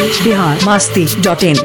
biharmasti.in।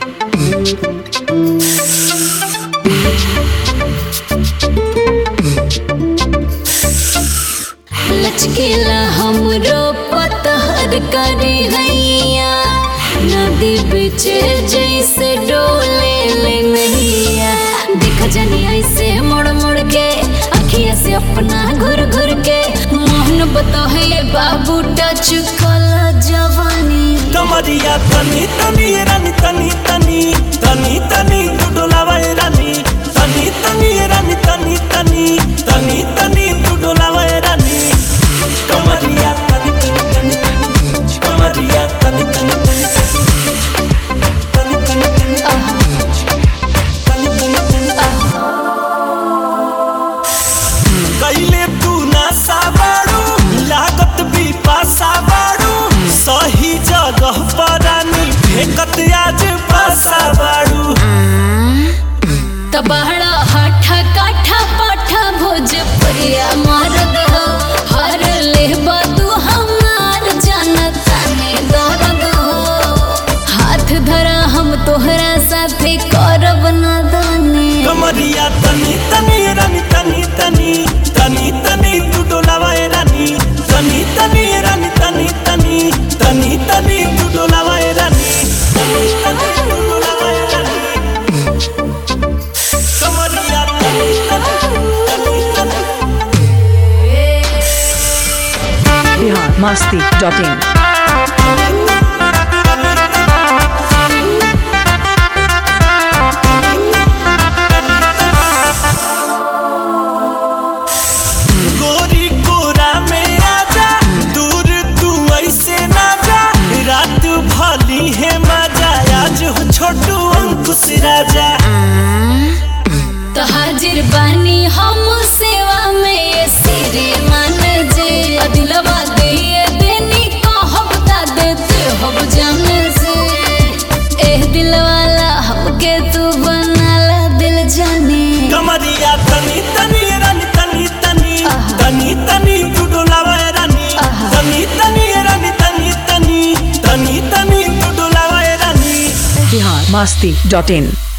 लचकीला हमरो पतहर करी हैया, नदी बीच जैसे डोले ले नैया। दिख जनी ऐसे मुड़ मुड़ के, अखिया से अपना घुर घुर के, मोहन बता है बाबू टच कला जवानी। कमरिया तनी तनी रानी तनी तनी तनी तनी तू डोलावा रानी, तनी तनी रानी तनी तनी तनी तनी तू डोलावा रानी। कमरिया तनी तनी तनी कमरिया तनी तनी तनी तनी तनी कैले तू ना साबाड़ू, लागत भी पासा बाड़ू, सही जगह पर रानी फेंकत आज पासा बाड़ू। तबहड़ा हाठा काठा पाठा भोजपुरिया मर्द हो, हर लेबा तू हमार जनता में दर्द हो। हाथ धरा हम तोहरा साथे करब नादानी। कमरिया तनी तनी रानी तनी तनी तनी तनी तू डोलावा रानी, तनी तनी रानी तनी तनी तनी तनी तू डोलावा रानी, तनी तनी तू डोलावा रानी। कमरिया तनी तनी तनी biharmasti.in। गोरी कोरा में आजा, दूर तू ऐसे ना जा, रात भली है मजा, आज हो छोटू अंकुश राजा। तो हाजिर बानी हम सेवा में, ये सिरे मान जे दिलवा दे देनी कहब ता देते हब जान से। एह दिल वाला हमके तू बनाला दिल जानी। कमरिया तनी तनी रानी तनी तनी तनी तनी तू डोलावा रानी, तनी तनी रानी तनी तनी तनी तनी तू डोलावा रानी। biharmasti.in।